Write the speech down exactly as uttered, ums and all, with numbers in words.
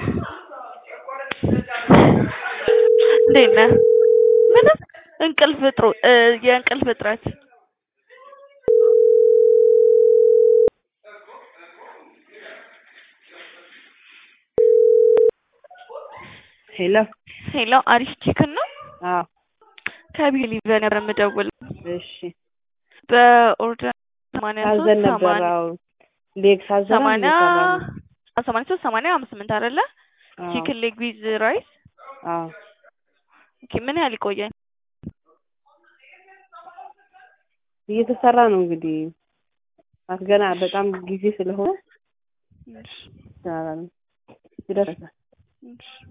እንዴት ነህ? ምንም እንቅልፍ ጥሩ የእንቅልፍ እጥረት ሄሎ ሄሎ አሪፍ ቺክን ነው? አዎ ከቢሊ ነበር የምደውለው። እሺ በኦርደር ሰማንያ ሶስት ታዘን ነበር። ሰማንያ አዎ ሌግ ታዘናል ሰማንያ እየሰራ ነው። ሰማንያ ሶስት ሰማንያ ሃምሳ ስምንት አይደለ? አዎ ቺክን ሌግ ዊዝ ራይስ። አዎ ኦኬ ምን ያህል ይቆያል? እየተሰራ ነው እንግዲህ አስገና በጣም ጊዜ ስለሆነ እሺ ይሰራል ይደርሳል። እሺ